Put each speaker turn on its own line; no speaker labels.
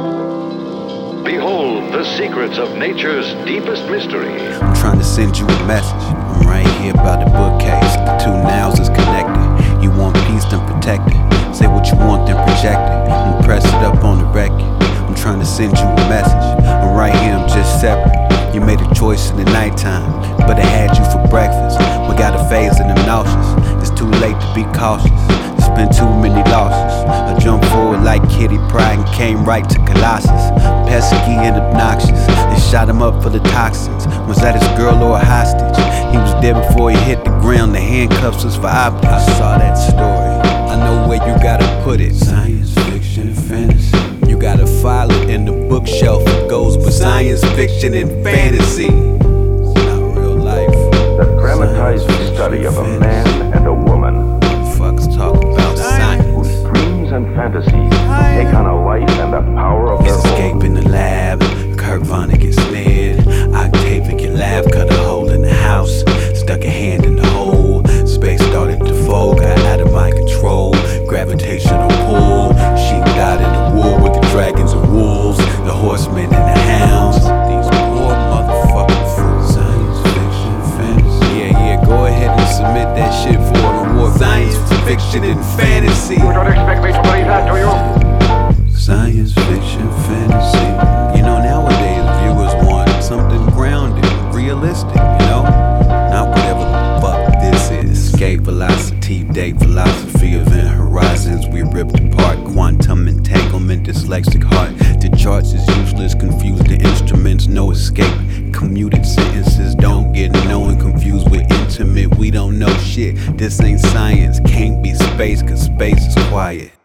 Behold the secrets of nature's deepest mystery.
I'm trying to send you a message. I'm right here by the bookcase. The two nows is connected. You want peace, then protect it. Say what you want, then project it. And press it up on the record. I'm trying to send you a message. I'm right here, I'm just separate. You made a choice in the nighttime, but I had you for breakfast. We got a phase and I'm nauseous. It's too late to be cautious. There's been too many losses. I jumped forward like Kitty Pryde and came right to Colossus. Pesky and obnoxious. They shot him up for the toxins. Was that his girl or a hostage? He was dead before he hit the ground. The handcuffs was for optics. I saw that story. I know where you gotta put it. Science fiction and fantasy. You gotta file it in the bookshelf. It goes with science fiction and fantasy. It's not real life.
The dramatized study of a man and a woman.
Fuck's talk about science.
Whose dreams and fantasies take on a life and a power of their
Escape
own.
in the lab. Kurt Vonnegut snared. Octavia lab cut a hole in the house. Stuck a hand in the hole. Space started to fold. Got out of my control. Gravitational pull. Sheep died in the wool with the dragons and wolves. The horsemen and the hounds. These poor motherfucking fools. Science fiction, fantasy. Yeah, go ahead and submit that shit for an award. Science fiction and fantasy.
You don't expect me to believe that, do you?
Science fiction, fantasy. You know, nowadays viewers want something grounded, realistic, you know? Not whatever the fuck this is. Escape velocity, date philosophy, event horizons we ripped apart. Quantum entanglement, dyslexic heart. The charts is useless, confuse the instruments, no escape. Commuted sentences, don't get known, confused with intimate. We don't know shit, this ain't science. Can't be space, cause space is quiet.